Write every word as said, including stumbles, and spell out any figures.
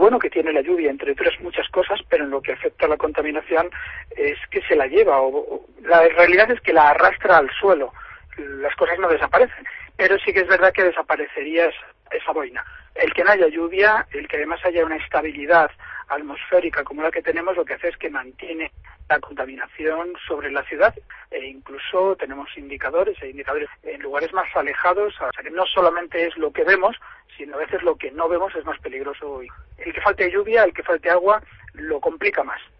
bueno que tiene la lluvia, entre otras muchas cosas, pero en lo que afecta a la contaminación es que se la lleva, o, o la realidad es que la arrastra al suelo. Las cosas no desaparecen, pero sí que es verdad que desaparecería esa, esa boina. El que no haya lluvia, el que además haya una estabilidad atmosférica como la que tenemos, lo que hace es que mantiene la contaminación sobre la ciudad, e incluso tenemos indicadores, e indicadores en lugares más alejados, o sea que no solamente es lo que vemos, sino a veces lo que no vemos es más peligroso. El que falte lluvia, el que falte agua, lo complica más.